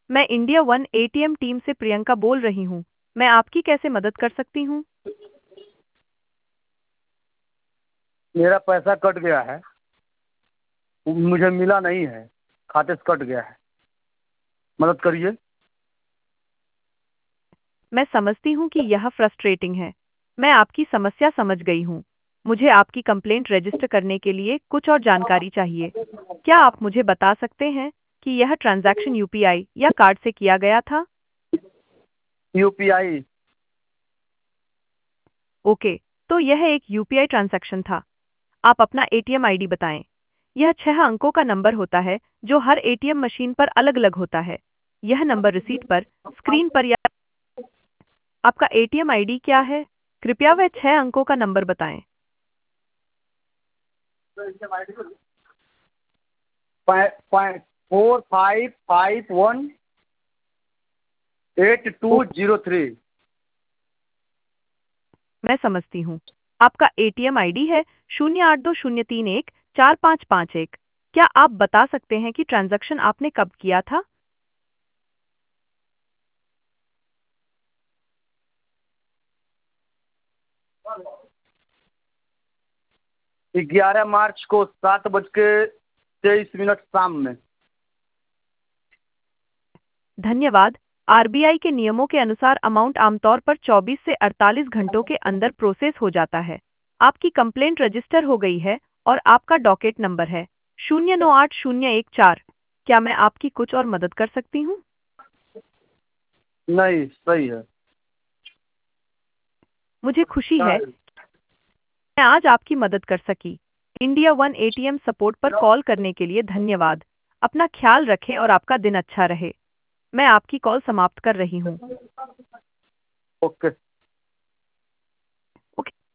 मैं India one ATM team से प्रियंका बोल रही हूँ। मैं आपकी कैसे मदद कर सकती हूँ? मेरा पैसा कट गया है। मुझे मिला नहीं है। खाते से कट गया है। मदद करिए। मैं समझती हूँ कि यह फ्रस्ट्रेटिंग है। मैं आपकी समस्या समझ गई हूँ। मुझे आपकी कंप्लेंट रजिस्टर करने के लिए कुछ और जानकारी चाहिए। क्या आप मुझे बता सकते हैं कि यह ट्रांजैक्शन यूपीआई या कार्ड से किया गया था? यूपीआई। ओके, तो यह एक यूपीआई ट्रांजैक्शन था। आप अपना एटीएम आईडी बताएं। यह 6 अंकों का नंबर होता है जो हर एटीएम मशीन पर अलग-अलग होता है। यह नंबर रिसीट पर, स्क्रीन पर या आपका एटीएम आईडी क्या है? कृपया वह 6 अंकों का नंबर बताएं। 45518203। मैं समझती हूँ। आपका एटीएम आईडी है 0820314551। क्या आप बता सकते हैं कि ट्रांजैक्शन आपने कब किया था? 11 मार्च को 7:23 शाम में। धन्यवाद। आरबीआई के नियमों के अनुसार अमाउंट आमतौर पर 24 से 48 घंटों के अंदर प्रोसेस हो जाता है। आपकी कंप्लेंट रजिस्टर हो गई है और आपका डॉकेट नंबर है 098014। क्या मैं आपकी कुछ और मदद कर सकती हूँ? नहीं, सही है। मुझे खुशी है मैं आज आपकी मदद कर सकी। इंडिया वन एटीएम सपोर्ट पर कॉल करने के लिए धन्यवाद। अपना ख्याल रखें और आपका दिन अच्छा रहे। मैं आपकी कॉल समाप्त कर रही हूँ। ओके।